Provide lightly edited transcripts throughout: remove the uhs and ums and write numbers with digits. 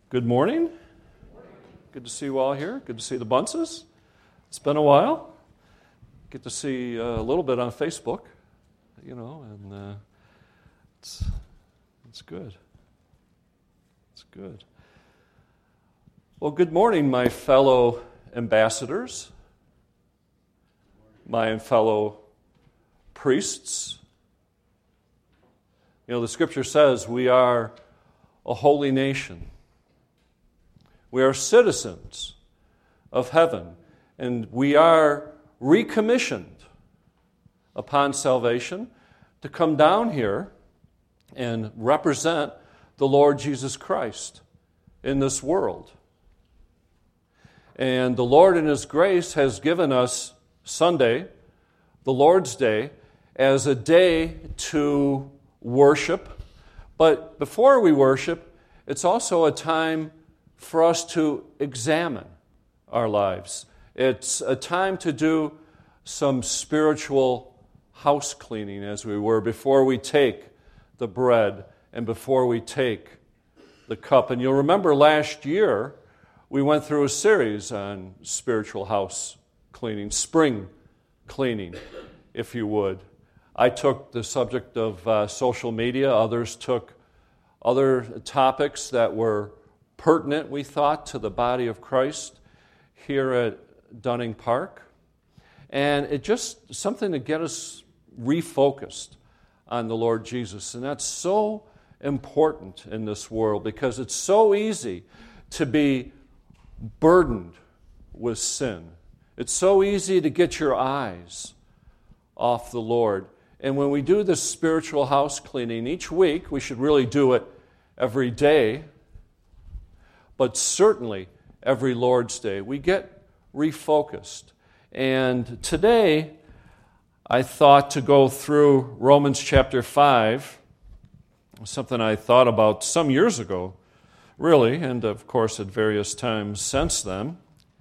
Good morning. Good to see you all here. Good to see the Bunces. It's been a while. Get to see a little bit on Facebook, and it's good. It's good. Well, good morning, my fellow ambassadors, my fellow priests. The Scripture says we are a holy nation. We are citizens of heaven, and we are recommissioned upon salvation to come down here and represent the Lord Jesus Christ in this world. And the Lord in His grace has given us Sunday, the Lord's Day, as a day to worship. But before we worship, it's also a time for us to examine our lives. It's a time to do some spiritual house cleaning, as we were, before we take the bread and before we take the cup. And you'll remember last year, we went through a series on spiritual house cleaning, spring cleaning, if you would. I took the subject of social media. Others took other topics that were pertinent, we thought, to the body of Christ here at Dunning Park. And it just something to get us refocused on the Lord Jesus. And that's so important in this world because it's so easy to be burdened with sin. It's so easy to get your eyes off the Lord. And when we do this spiritual house cleaning each week, we should really do it every day, but certainly every Lord's Day, we get refocused. And today, I thought to go through Romans chapter 5, something I thought about some years ago, really, and of course at various times since then.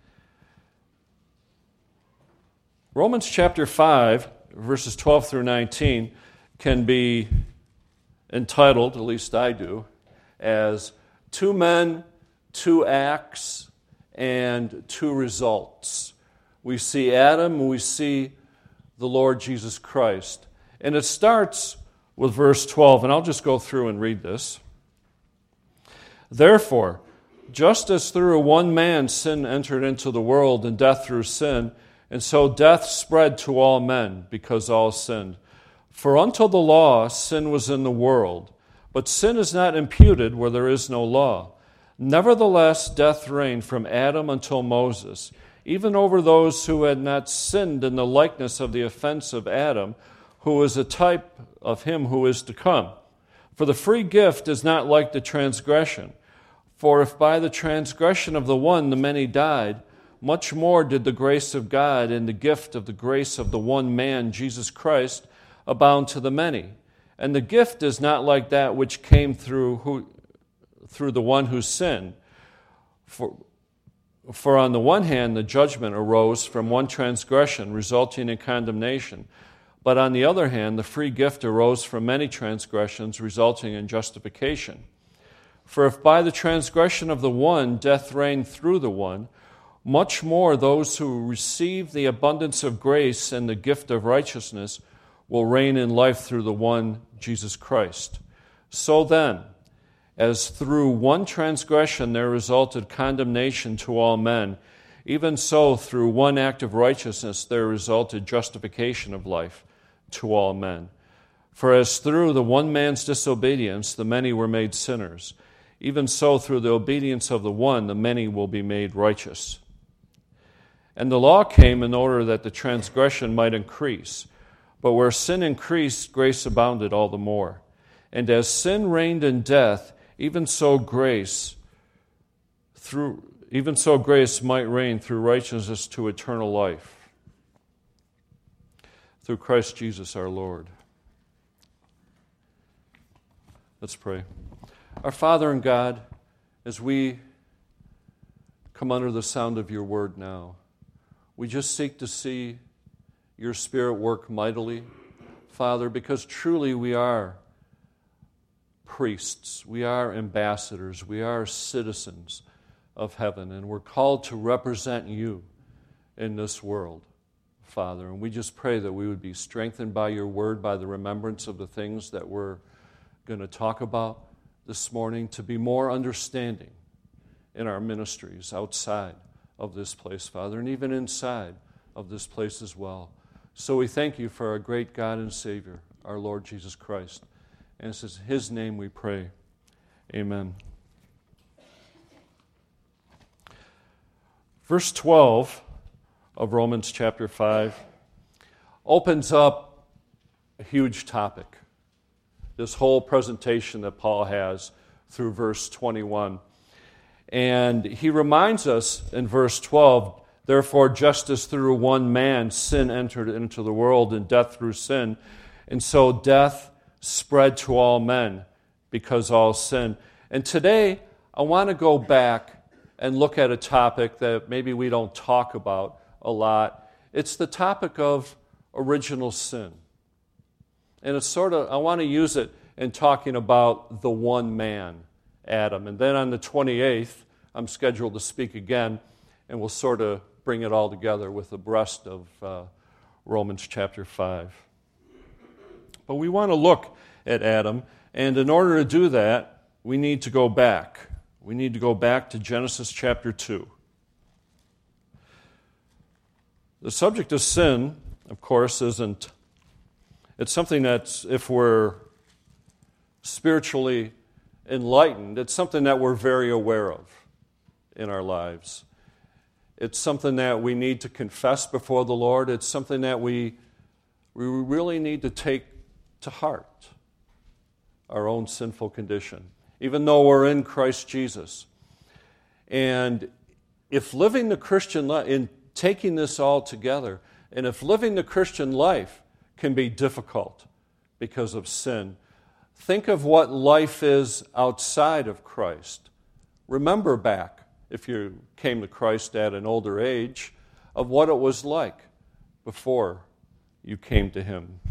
Romans chapter 5, verses 12 through 19, can be entitled, at least I do, as two men, two acts, and two results. We see Adam, and we see the Lord Jesus Christ. And it starts with verse 12, and I'll just go through and read this. Therefore, just as through one man sin entered into the world, and death through sin, and so death spread to all men, because all sinned. For until the law, sin was in the world, but sin is not imputed where there is no law. Nevertheless, death reigned from Adam until Moses, even over those who had not sinned in the likeness of the offense of Adam, who is a type of him who is to come. For the free gift is not like the transgression. For if by the transgression of the one the many died, much more did the grace of God and the gift of the grace of the one man, Jesus Christ, abound to the many. And the gift is not like that which came through the one who sinned. For on the one hand, the judgment arose from one transgression, resulting in condemnation. But on the other hand, the free gift arose from many transgressions, resulting in justification. For if by the transgression of the one death reigned through the one, much more those who receive the abundance of grace and the gift of righteousness will reign in life through the one, Jesus Christ. So then, as through one transgression there resulted condemnation to all men, even so through one act of righteousness there resulted justification of life to all men. For as through the one man's disobedience the many were made sinners, even so through the obedience of the one the many will be made righteous. And the law came in order that the transgression might increase. But where sin increased, grace abounded all the more. And as sin reigned in death, even so grace might reign through righteousness to eternal life, through Christ Jesus our Lord. Let's pray. Our Father and God, as we come under the sound of your word now, we just seek to see your Spirit work mightily, Father, because truly we are priests. We are ambassadors. We are citizens of heaven, and we're called to represent you in this world, Father. And we just pray that we would be strengthened by your word, by the remembrance of the things that we're going to talk about this morning, to be more understanding in our ministries outside of this place, Father, and even inside of this place as well. So we thank you for our great God and Savior, our Lord Jesus Christ. And it's in his name we pray. Amen. Verse 12 of Romans chapter 5 opens up a huge topic. This whole presentation that Paul has through verse 21. And he reminds us in verse 12, therefore, just as through one man sin entered into the world, and death through sin, and so death spread to all men because all sin. And today, I want to go back and look at a topic that maybe we don't talk about a lot. It's the topic of original sin. And it's I want to use it in talking about the one man, Adam. And then on the 28th, I'm scheduled to speak again, and we'll sort of bring it all together with the rest of Romans chapter 5. But we want to look at Adam, and in order to do that, we need to go back. We need to go back to Genesis chapter 2. The subject of sin, of course, it's something that's, if we're spiritually enlightened, it's something that we're very aware of in our lives. It's something that we need to confess before the Lord. It's something that we really need to take to heart, our own sinful condition, even though we're in Christ Jesus. And if living the Christian life, in taking this all together, and if living the Christian life can be difficult because of sin, think of what life is outside of Christ. Remember back, if you came to Christ at an older age, of what it was like before you came to Him.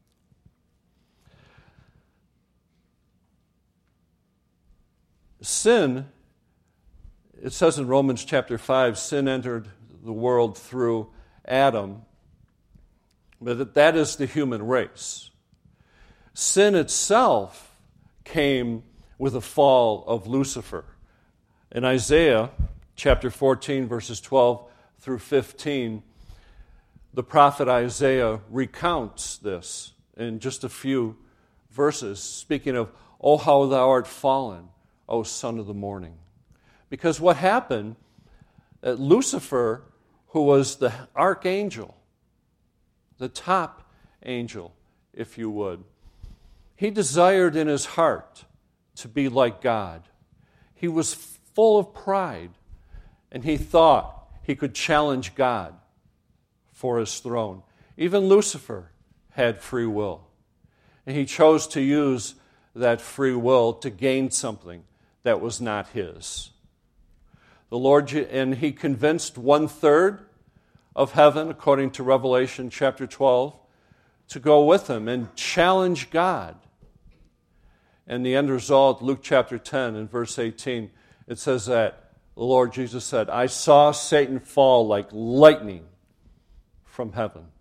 Sin, it says in Romans chapter 5, sin entered the world through Adam, but that is the human race. Sin itself came with the fall of Lucifer. In Isaiah chapter 14, verses 12 through 15, the prophet Isaiah recounts this in just a few verses, speaking of, "O how thou art fallen, O son of the morning." Because what happened, that Lucifer, who was the archangel, the top angel, if you would, he desired in his heart to be like God. He was full of pride, and he thought he could challenge God for his throne. Even Lucifer had free will, and he chose to use that free will to gain something that was not his. The Lord, and he convinced 1/3 of heaven, according to Revelation chapter 12, to go with him and challenge God. And the end result, Luke chapter 10 and verse 18, it says that the Lord Jesus said, "I saw Satan fall like lightning from heaven."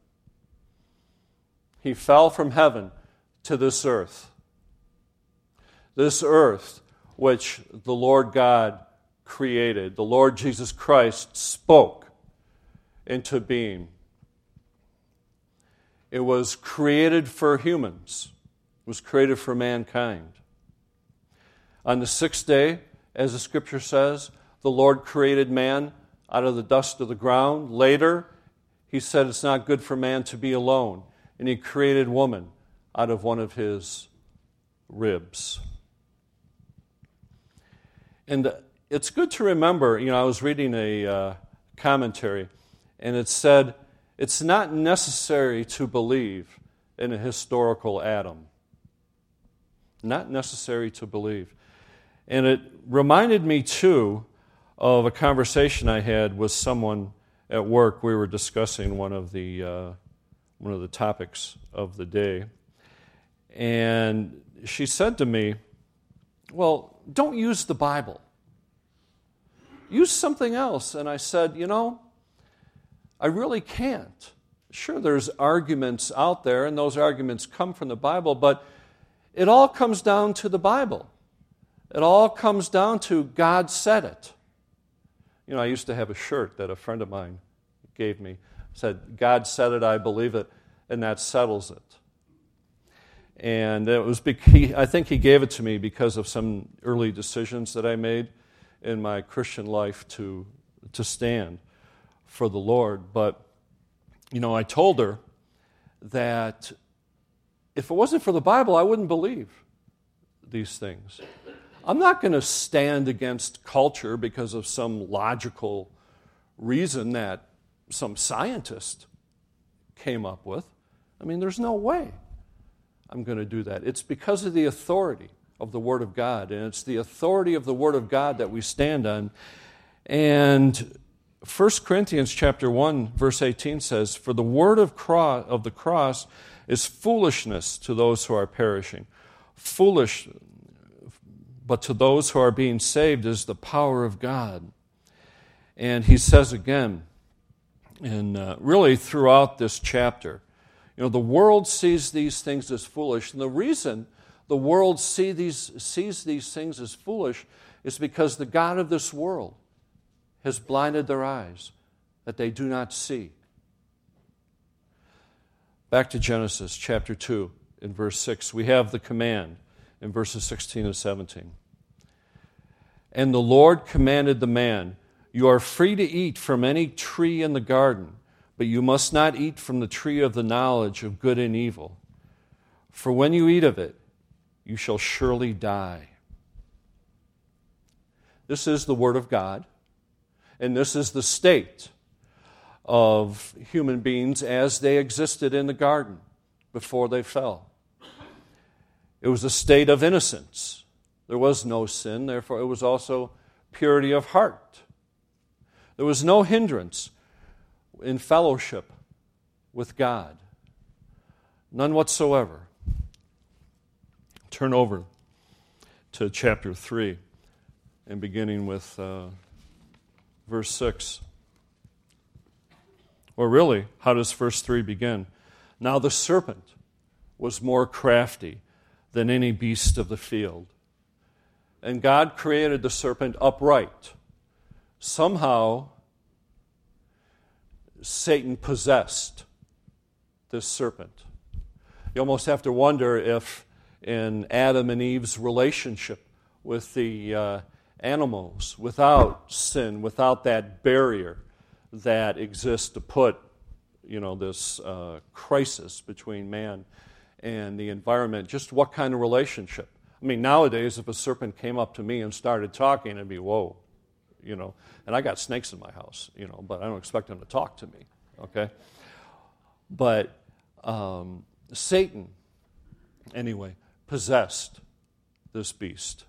He fell from heaven to this earth. This earth which the Lord God created, the Lord Jesus Christ spoke into being. It was created for humans. It was created for mankind. On the 6th day, as the Scripture says, the Lord created man out of the dust of the ground. Later, He said it's not good for man to be alone, and He created woman out of one of His ribs. And it's good to remember, I was reading a commentary, and it said, it's not necessary to believe in a historical Adam. Not necessary to believe. And it reminded me, too, of a conversation I had with someone at work. We were discussing one of the topics of the day. And she said to me, well, don't use the Bible. Use something else. And I said, I really can't. Sure, there's arguments out there, and those arguments come from the Bible, but it all comes down to the Bible. It all comes down to God said it. I used to have a shirt that a friend of mine gave me. It said, God said it, I believe it, and that settles it. And it was I think he gave it to me because of some early decisions that I made in my Christian life to stand for the Lord. But, I told her that if it wasn't for the Bible, I wouldn't believe these things. I'm not going to stand against culture because of some logical reason that some scientist came up with. There's no way I'm going to do that. It's because of the authority of the Word of God, and it's the authority of the Word of God that we stand on. And 1 Corinthians chapter 1, verse 18 says, "For the word of the cross is foolishness to those who are perishing. Foolish, but to those who are being saved is the power of God." And he says again, and really throughout this chapter, the world sees these things as foolish. And the reason the world sees these things as foolish is because the God of this world has blinded their eyes that they do not see. Back to Genesis chapter 2 in verse 6. We have the command in verses 16 and 17. "And the Lord commanded the man, 'You are free to eat from any tree in the garden, but you must not eat from the tree of the knowledge of good and evil. For when you eat of it, you shall surely die.'" This is the Word of God, and this is the state of human beings as they existed in the garden before they fell. It was a state of innocence. There was no sin, therefore it was also purity of heart. There was no hindrance in fellowship with God. None whatsoever. Turn over to chapter 3 and beginning with verse 6. Or really, how does verse 3 begin? "Now the serpent was more crafty than any beast of the field. And God created the serpent upright." Somehow, Satan possessed this serpent. You almost have to wonder if in Adam and Eve's relationship with the animals, without sin, without that barrier that exists to put, this crisis between man and the environment, just what kind of relationship? Nowadays, if a serpent came up to me and started talking, it'd be, whoa, and I got snakes in my house, but I don't expect them to talk to me, okay? But Satan, anyway, possessed this beast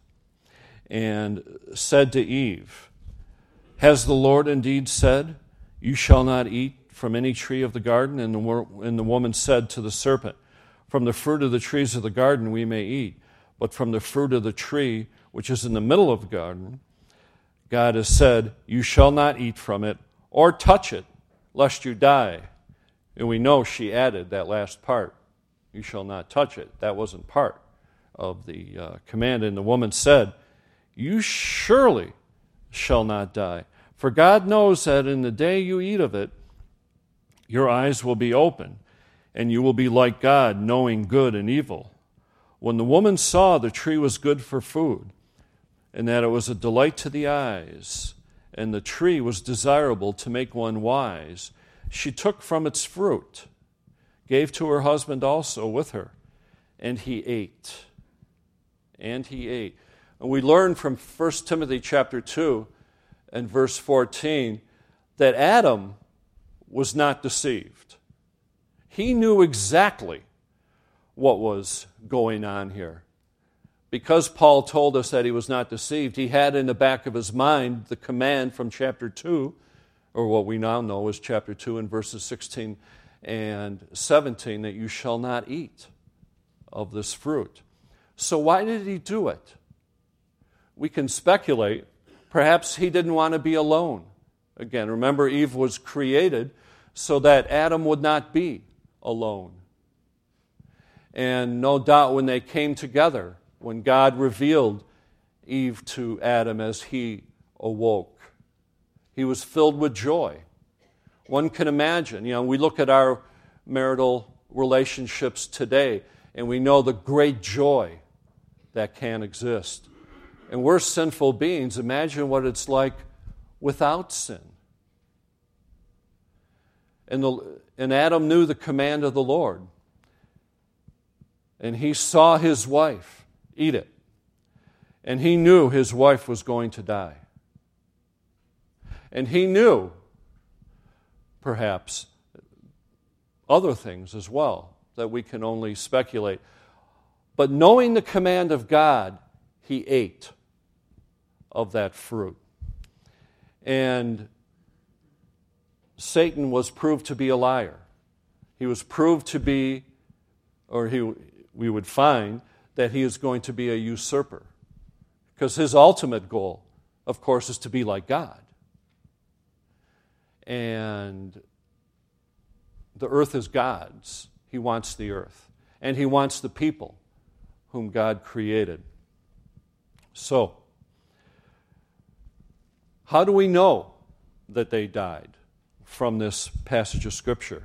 and said to Eve, "Has the Lord indeed said, 'You shall not eat from any tree of the garden?' And the woman said to the serpent, 'From the fruit of the trees of the garden we may eat, but from the fruit of the tree which is in the middle of the garden, God has said, you shall not eat from it or touch it, lest you die.'" And we know she added that last part, "You shall not touch it." That wasn't part of the command. And the woman said, "You surely shall not die. For God knows that in the day you eat of it, your eyes will be open, and you will be like God, knowing good and evil." When the woman saw the tree was good for food, and that it was a delight to the eyes, and the tree was desirable to make one wise, she took from its fruit, gave to her husband also with her, and he ate. And he ate. And we learn from 1 Timothy chapter 2 and verse 14 that Adam was not deceived. He knew exactly what was going on here. Because Paul told us that he was not deceived, he had in the back of his mind the command from chapter 2, or what we now know is chapter 2 and verses 16 and 17, that you shall not eat of this fruit. So why did he do it? we can speculate. Perhaps he didn't want to be alone. Again, remember, Eve was created so that Adam would not be alone. And no doubt when they came together, when God revealed Eve to Adam as he awoke, he was filled with joy. One can imagine, we look at our marital relationships today, and we know the great joy that can exist. And we're sinful beings. Imagine what it's like without sin. And Adam knew the command of the Lord. And he saw his wife eat it. And he knew his wife was going to die. And he knew, perhaps, other things as well that we can only speculate. But knowing the command of God, he ate of that fruit. And Satan was proved to be a liar. He was proved to be, we would find, that he is going to be a usurper. Because his ultimate goal, of course, is to be like God. And the earth is God's. He wants the earth. And he wants the people whom God created. So, how do we know that they died from this passage of Scripture?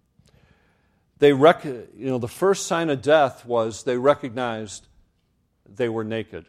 The first sign of death was they recognized they were naked.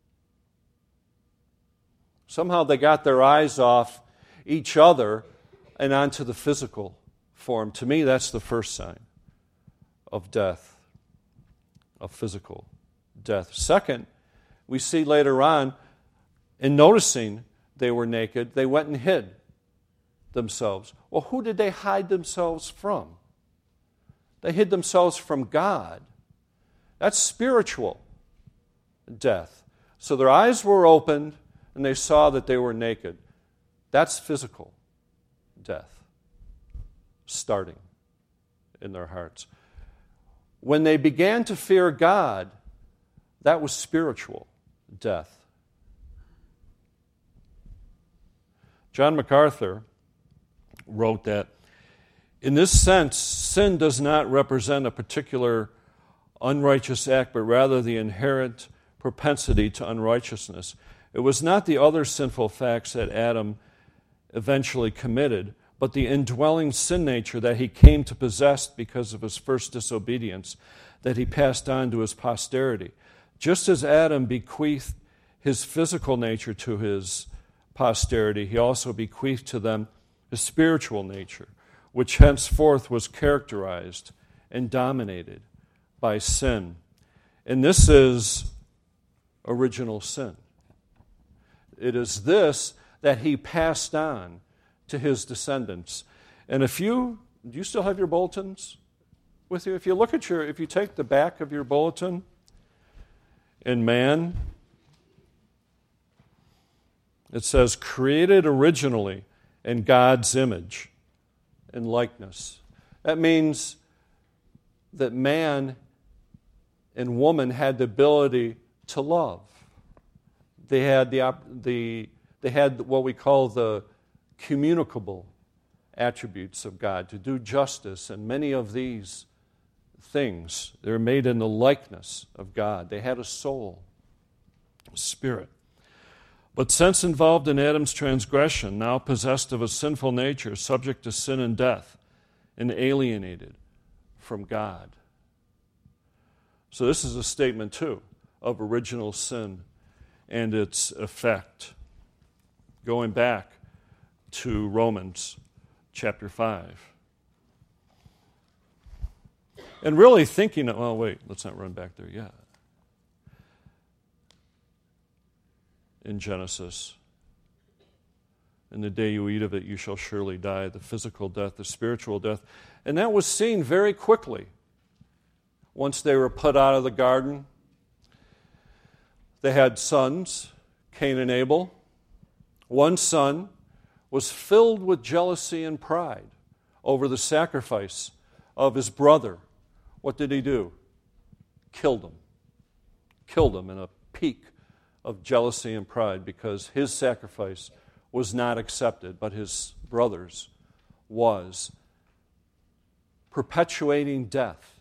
Somehow they got their eyes off each other and onto the physical form. To me, that's the first sign of death, of physical death. Second, we see later on, in noticing they were naked, they went and hid themselves. Well, who did they hide themselves from? They hid themselves from God. That's spiritual death. So their eyes were opened and they saw that they were naked. That's physical death starting in their hearts. When they began to fear God, that was spiritual death. John MacArthur wrote that, in this sense, sin does not represent a particular unrighteous act, but rather the inherent propensity to unrighteousness. It was not the other sinful facts that Adam eventually committed, but the indwelling sin nature that he came to possess because of his first disobedience that he passed on to his posterity. Just as Adam bequeathed his physical nature to his posterity, he also bequeathed to them his spiritual nature, which henceforth was characterized and dominated by sin. And this is original sin. It is this that he passed on to his descendants. And do you still have your bulletins with you? If you take the back of your bulletin, in man, it says, created originally in God's image and likeness. That means that man and woman had the ability to love. They had they had what we call the communicable attributes of God, to do justice, and many of these things, they're made in the likeness of God. They had a soul, a spirit. But since involved in Adam's transgression, now possessed of a sinful nature, subject to sin and death, and alienated from God. So this is a statement, too, of original sin and its effect. Going back to Romans chapter 5. And really thinking, let's not run back there yet. In Genesis, in the day you eat of it, you shall surely die, the physical death, the spiritual death. And that was seen very quickly. Once they were put out of the garden, they had sons, Cain and Abel. One son was filled with jealousy and pride over the sacrifice of his brother. What did he do? Killed him. Killed him in a pique of jealousy and pride because his sacrifice was not accepted, but his brother's was, perpetuating death.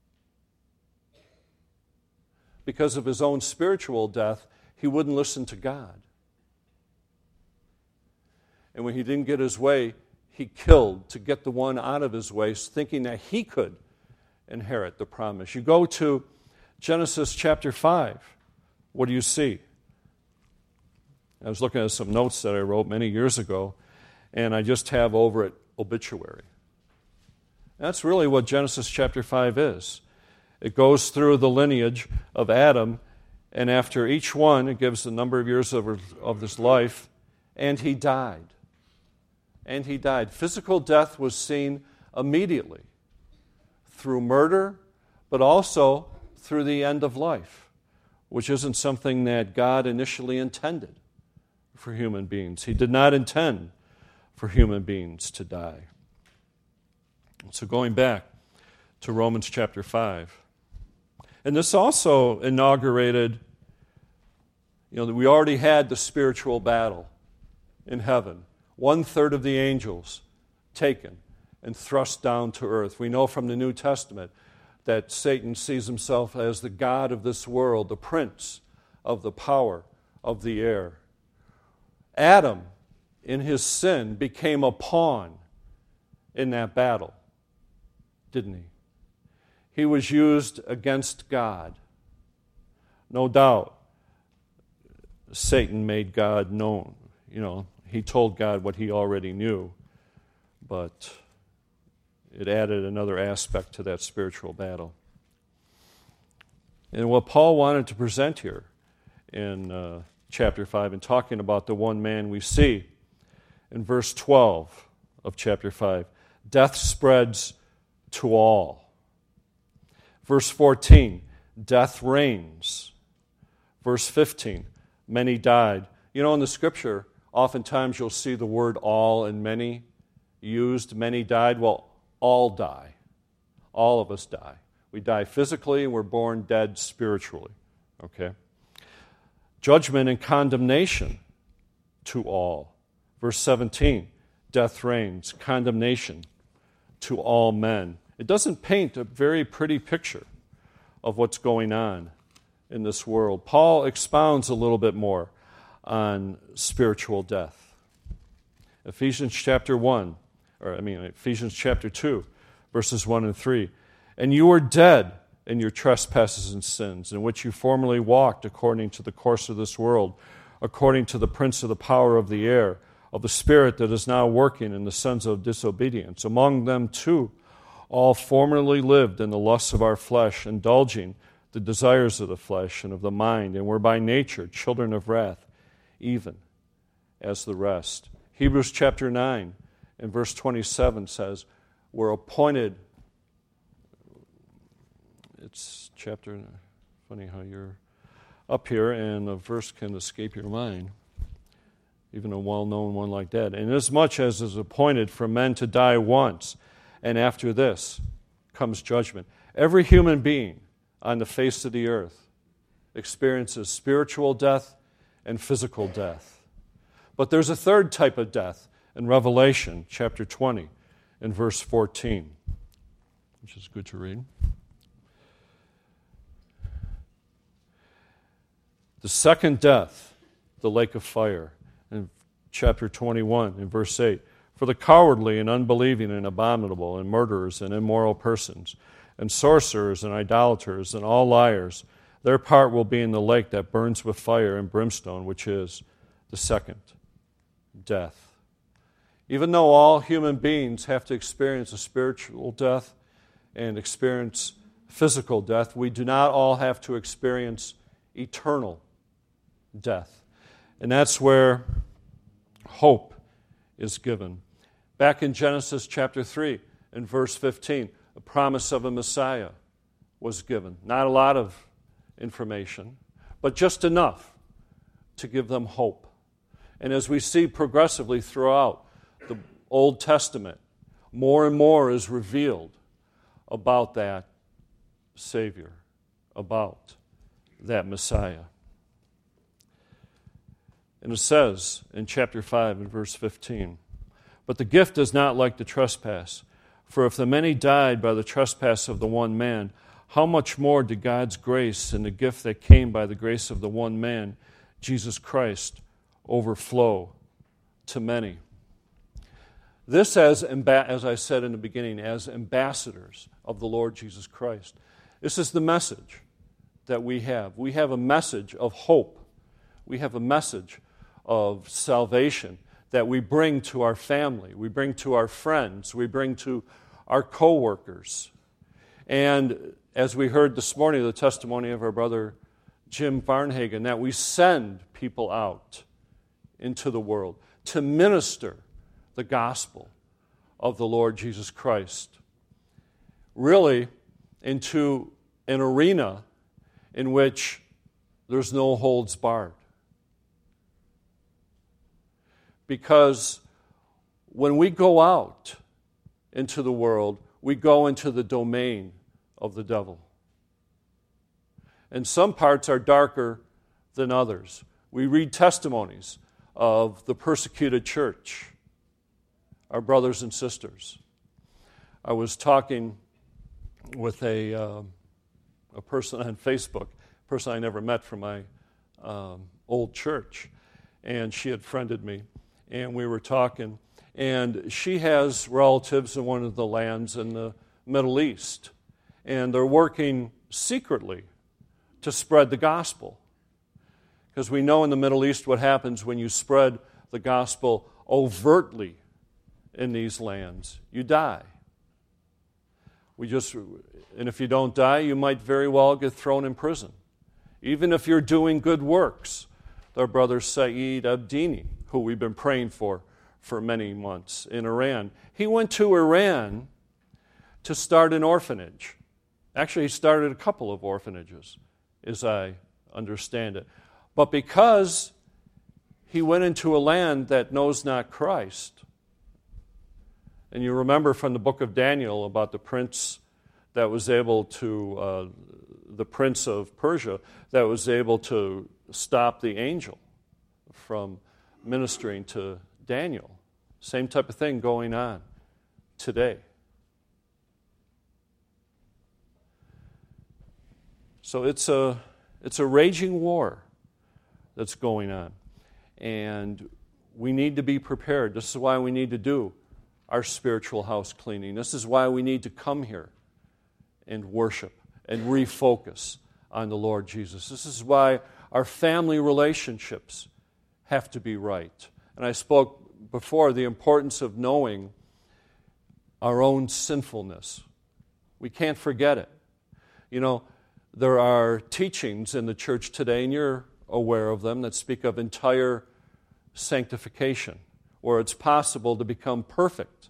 Because of his own spiritual death, he wouldn't listen to God. And when he didn't get his way, he killed to get the one out of his way, thinking that he could inherit the promise. You go to Genesis chapter 5. What do you see? I was looking at some notes that I wrote many years ago, and I just have over it obituary. That's really what Genesis chapter 5 is. It goes through the lineage of Adam, and after each one, it gives the number of years of his life, and he died. And he died. Physical death was seen immediately through murder, but also through the end of life, which isn't something that God initially intended for human beings. He did not intend for human beings to die. So going back to Romans chapter 5. And this also inaugurated, we already had the spiritual battle in heaven. 1/3 of the angels taken and thrust down to earth. We know from the New Testament that Satan sees himself as the god of this world, the prince of the power of the air. Adam, in his sin, became a pawn in that battle, didn't he? He was used against God. No doubt, Satan made God known. He told God what he already knew, but it added another aspect to that spiritual battle. And what Paul wanted to present here in chapter 5, and talking about the one man, we see in verse 12 of chapter 5, death spreads to all. Verse 14, death reigns. Verse 15, many died. In the Scripture, oftentimes you'll see the word all and many used. Many died. Well, all die. All of us die. We die physically and we're born dead spiritually. Okay? Judgment and condemnation to all. Verse 17, death reigns. Condemnation to all men. It doesn't paint a very pretty picture of what's going on in this world. Paul expounds a little bit more on spiritual death. Ephesians chapter 2, verses 1 and 3. And you were dead in your trespasses and sins, in which you formerly walked according to the course of this world, according to the prince of the power of the air, of the spirit that is now working in the sons of disobedience. Among them too, all formerly lived in the lusts of our flesh, indulging the desires of the flesh and of the mind, and were by nature children of wrath, even as the rest. Hebrews chapter 9 and verse 27 says, we're appointed. It's chapter, funny how you're up here and a verse can escape your mind, even a well-known one like that. Inasmuch as is appointed for men to die once, and after this comes judgment. Every human being on the face of the earth experiences spiritual death and physical death. But there's a third type of death in Revelation chapter 20 and verse 14, which is good to read. The second death, the lake of fire, in chapter 21 and verse 8. For the cowardly and unbelieving and abominable and murderers and immoral persons and sorcerers and idolaters and all liars, their part will be in the lake that burns with fire and brimstone, which is the second death. Even though all human beings have to experience a spiritual death and experience physical death, we do not all have to experience eternal death. And that's where hope is given. Back in Genesis chapter 3 and verse 15, the promise of a Messiah was given. Not a lot of information, but just enough to give them hope. And as we see progressively throughout the Old Testament, more and more is revealed about that Savior, about that Messiah. And it says in chapter 5 and verse 15, "But the gift is not like the trespass. For if the many died by the trespass of the one man, how much more did God's grace and the gift that came by the grace of the one man, Jesus Christ, overflow to many?" This, as I said in the beginning, as ambassadors of the Lord Jesus Christ. This is the message that we have. We have a message of hope. We have a message of salvation that we bring to our family, we bring to our friends, we bring to our co-workers. And as we heard this morning, the testimony of our brother Jim Varnhagen, that we send people out into the world to minister the gospel of the Lord Jesus Christ, really into an arena in which there's no holds barred. Because when we go out into the world, we go into the domain of the devil. And some parts are darker than others. We read testimonies of the persecuted church, our brothers and sisters. I was talking with a person on Facebook, a person I never met from my old church, and she had friended me. And we were talking, and she has relatives in one of the lands in the Middle East, and they're working secretly to spread the gospel. Because we know in the Middle East what happens when you spread the gospel overtly in these lands. You die. And if you don't die, you might very well get thrown in prison. Even if you're doing good works. Our brother Saeed Abdini, who we've been praying for many months in Iran. He went to Iran to start an orphanage. Actually, he started a couple of orphanages, as I understand it. But because he went into a land that knows not Christ, and you remember from the book of Daniel about the prince that was able to, the prince of Persia, that was able to stop the angel from ministering to Daniel. Same type of thing going on today. So it's a raging war that's going on. And we need to be prepared. This is why we need to do our spiritual house cleaning. This is why we need to come here and worship and refocus on the Lord Jesus. This is why our family relationships have to be right. And I spoke before the importance of knowing our own sinfulness. We can't forget it. You know, there are teachings in the church today, and you're aware of them, that speak of entire sanctification, where it's possible to become perfect.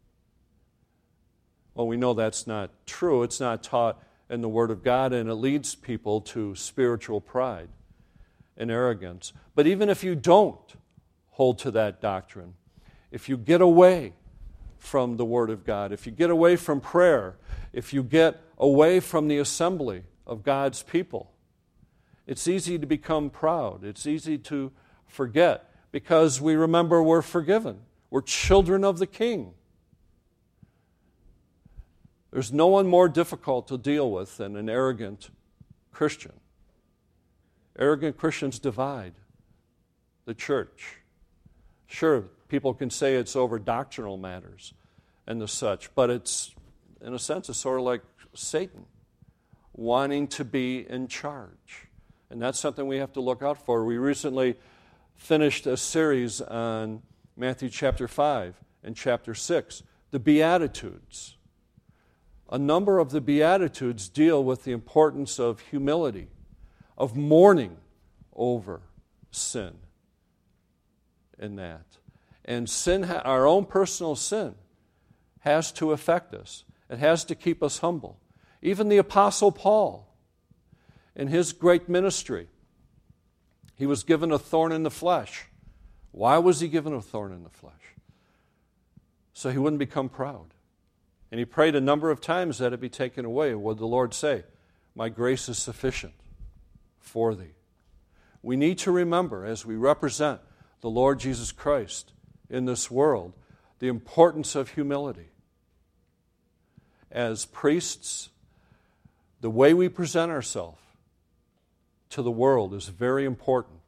Well, we know that's not true. It's not taught in the Word of God, and it leads people to spiritual pride and arrogance. But even if you don't hold to that doctrine, if you get away from the Word of God, if you get away from prayer, if you get away from the assembly of God's people, it's easy to become proud. It's easy to forget because we remember we're forgiven. We're children of the King. There's no one more difficult to deal with than an arrogant Christian. Arrogant Christians divide the church. Sure, people can say it's over doctrinal matters and the such, but it's, in a sense, it's sort of like Satan wanting to be in charge. And that's something we have to look out for. We recently finished a series on Matthew chapter 5 and chapter 6, the Beatitudes. A number of the Beatitudes deal with the importance of humility, of mourning over sin in that. And sin, our own personal sin, has to affect us. It has to keep us humble. Even the Apostle Paul, in his great ministry, he was given a thorn in the flesh. Why was he given a thorn in the flesh? So he wouldn't become proud. And he prayed a number of times that it be taken away. What did the Lord say? My grace is sufficient for thee. We need to remember, as we represent the Lord Jesus Christ in this world, the importance of humility. As priests, the way we present ourselves to the world is very important,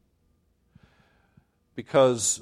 because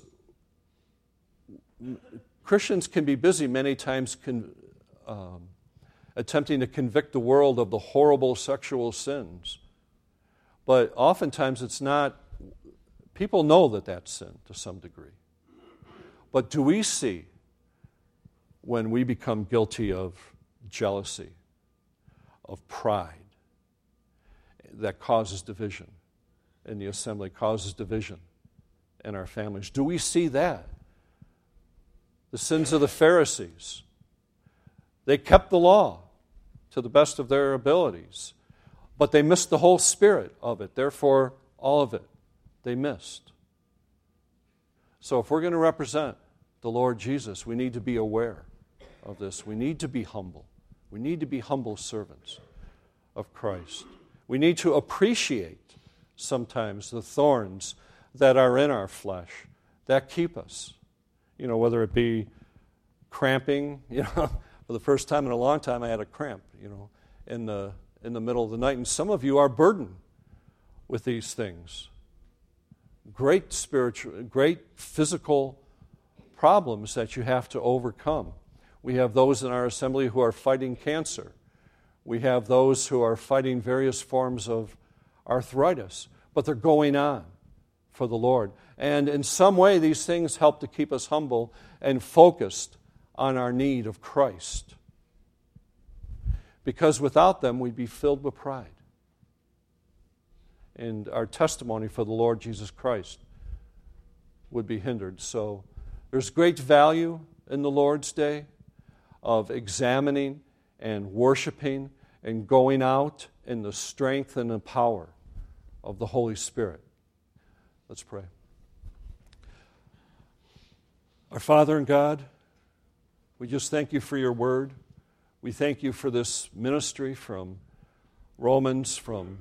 Christians can be busy many times attempting to convict the world of the horrible sexual sins. But oftentimes it's not, people know that that's sin to some degree. But do we see when we become guilty of jealousy, of pride, that causes division in the assembly, causes division in our families? Do we see that? The sins of the Pharisees. They kept the law to the best of their abilities, but they missed the whole spirit of it. Therefore, all of it they missed. So if we're going to represent the Lord Jesus, we need to be aware of this. We need to be humble. We need to be humble servants of Christ. We need to appreciate sometimes the thorns that are in our flesh that keep us. Whether it be cramping, for the first time in a long time I had a cramp, in the middle of the night. And some of you are burdened with these things. Great spiritual, great physical problems that you have to overcome. We have those in our assembly who are fighting cancer. We have those who are fighting various forms of arthritis, but they're going on for the Lord. And in some way, these things help to keep us humble and focused on our need of Christ. Because without them, we'd be filled with pride. And our testimony for the Lord Jesus Christ would be hindered. So there's great value in the Lord's Day of examining and worshiping and going out in the strength and the power of the Holy Spirit. Let's pray. Our Father in God, we just thank you for your word. We thank you for this ministry from Romans, from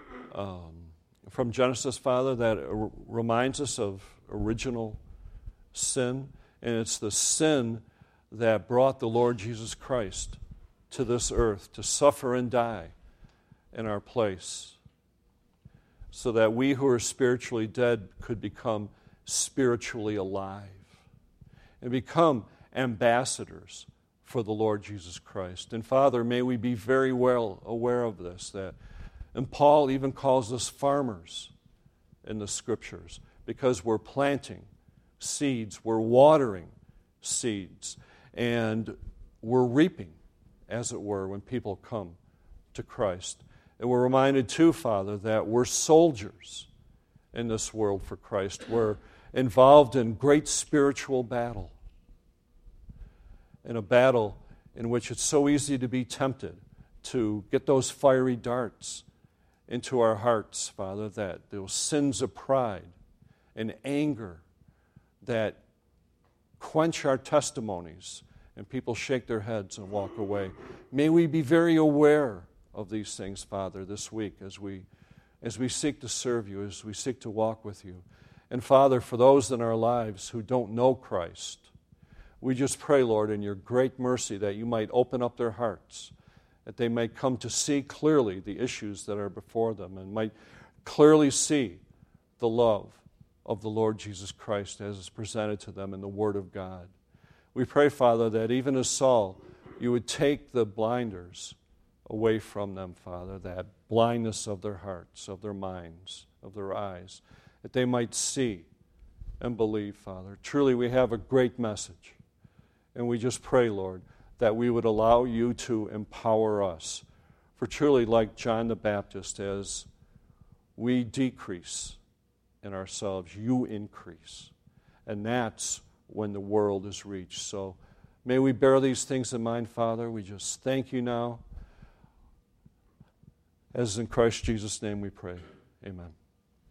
Genesis, Father, that reminds us of original sin. And it's the sin that brought the Lord Jesus Christ to this earth to suffer and die in our place, so that we who are spiritually dead could become spiritually alive and become ambassadors for the Lord Jesus Christ. And Father, may we be very well aware of this, and Paul even calls us farmers in the Scriptures, because we're planting seeds, we're watering seeds, and we're reaping, as it were, when people come to Christ. And we're reminded too, Father, that we're soldiers in this world for Christ. We're involved in great spiritual battle, in a battle in which it's so easy to be tempted to get those fiery darts into our hearts, Father, that those sins of pride and anger that quench our testimonies and people shake their heads and walk away. May we be very aware of these things, Father, this week as we seek to serve you, as we seek to walk with you. And Father, for those in our lives who don't know Christ, we just pray, Lord, in your great mercy that you might open up their hearts, that they might come to see clearly the issues that are before them and might clearly see the love of the Lord Jesus Christ as is presented to them in the Word of God. We pray, Father, that even as Saul, you would take the blinders away from them, Father, that blindness of their hearts, of their minds, of their eyes, that they might see and believe, Father. Truly, we have a great message. And we just pray, Lord, that we would allow you to empower us. For truly, like John the Baptist, as we decrease in ourselves, you increase. And that's when the world is reached. So may we bear these things in mind, Father. We just thank you now. As in Christ Jesus' name we pray. Amen.